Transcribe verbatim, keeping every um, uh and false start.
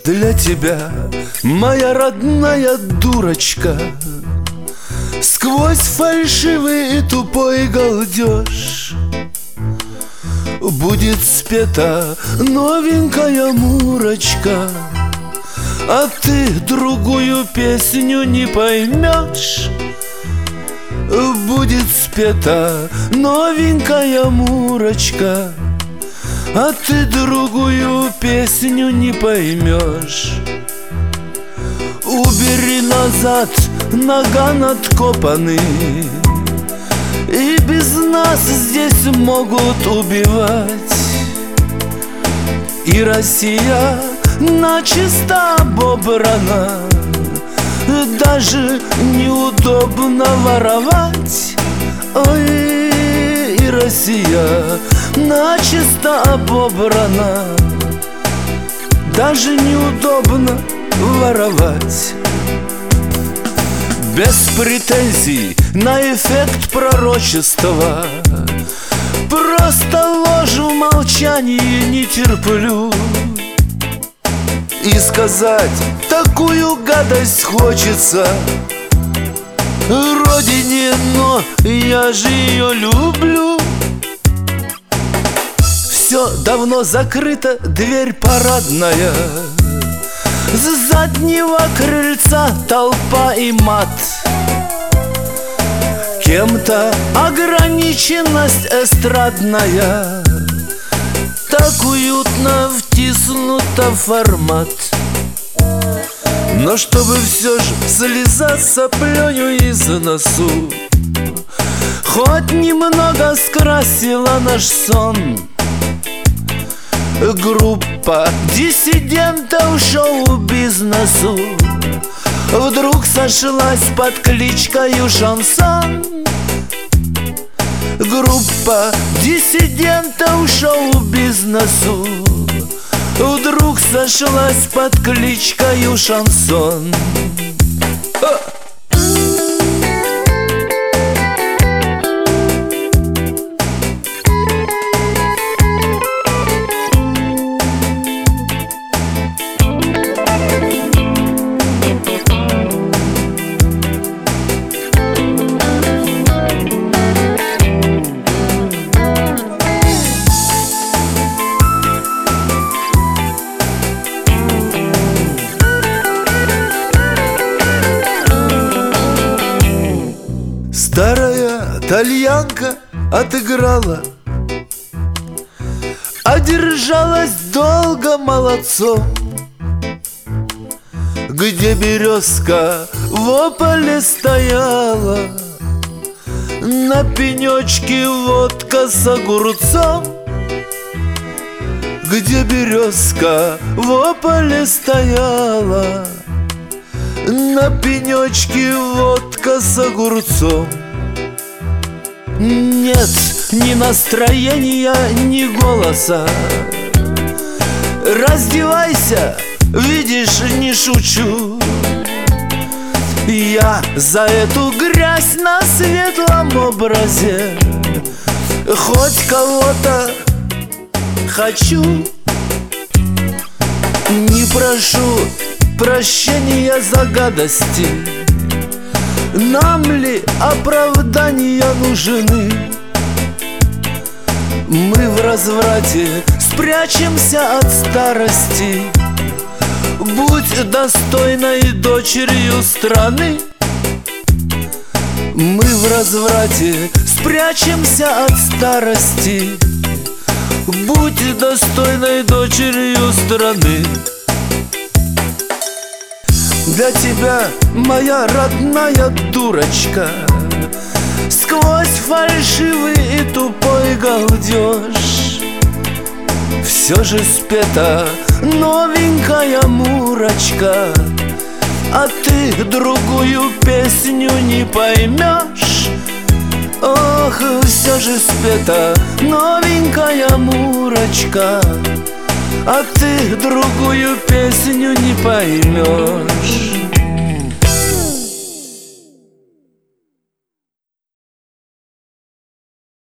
Для тебя, моя родная дурочка, сквозь фальшивый и тупой галдеж будет спета новенькая мурочка, а ты другую песню не поймешь. Будет спета новенькая мурочка, а ты другую песню не поймешь. Убери назад наган откопанный, и без нас здесь могут убивать. И Россия начисто обобрана, даже неудобно воровать. Ой, и Россия начисто обобрана, даже неудобно воровать. Без претензий на эффект пророчества, просто ложь в молчании не терплю. И сказать такую гадость хочется родине, но я же ее люблю. Все давно закрыто, дверь парадная, с заднего крыльца толпа и мат. Кем-то ограниченность эстрадная так уютно втиснута в формат. Но чтобы все же слеза соплею из носу хоть немного скрасила наш сон, группа диссидентов шоу-бизнесу вдруг сошлась под кличкою Шансон. Группа диссидентов шоу-бизнесу вдруг сошлась под кличкою Шансон. Старая тальянка отыграла, одержалась долго молодцом. Где березка в ополе стояла, на пенечке водка с огурцом. Где березка в ополе стояла, на пенечке водка с огурцом. Нет ни настроения, ни голоса. Раздевайся, видишь, не шучу. Я за эту грязь на светлом образе хоть кого-то хочу. Не прошу прощения за гадости, нам ли оправдания нужны? Мы в разврате спрячемся от старости. Будь достойной дочерью страны. Мы в разврате спрячемся от старости. Будь достойной дочерью страны. Для тебя, моя родная дурочка, сквозь фальшивый и тупой галдеж все же спета новенькая мурочка, а ты другую песню не поймешь. Ох, все же спета новенькая мурочка, а ты другую песню не поймешь.